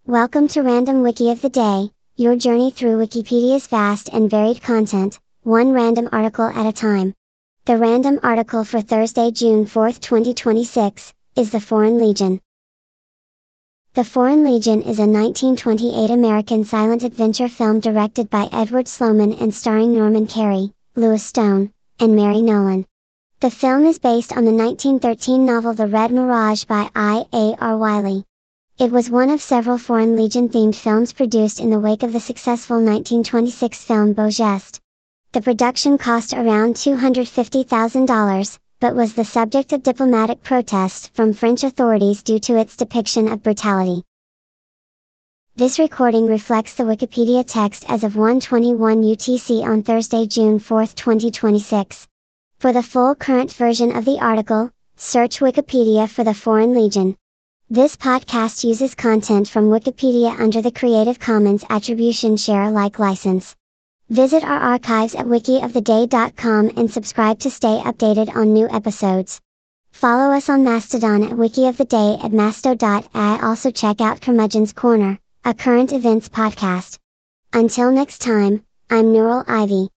Welcome to Random Wiki of the Day, your journey through Wikipedia's vast and varied content, one random article at a time. The random article for Thursday, June 4, 2026, is The Foreign Legion. The Foreign Legion is a 1928 American silent adventure film directed by Edward Sloman and starring Norman Carey, Louis Stone, and Mary Nolan. The film is based on the 1913 novel The Red Mirage by I.A.R. Wiley. It was one of several Foreign Legion-themed films produced in the wake of the successful 1926 film Beau Geste. The production cost around $250,000, but was the subject of diplomatic protest from French authorities due to its depiction of brutality. This recording reflects the Wikipedia text as of 1:21 UTC on Thursday, June 4, 2026. For the full current version of the article, search Wikipedia for The Foreign Legion. This podcast uses content from Wikipedia under the Creative Commons Attribution Share Alike license. Visit our archives at wikioftheday.com and subscribe to stay updated on new episodes. Follow us on Mastodon at wikioftheday at masto.ai. Also check out Curmudgeon's Corner, a current events podcast. Until next time, I'm Nurul Ivy.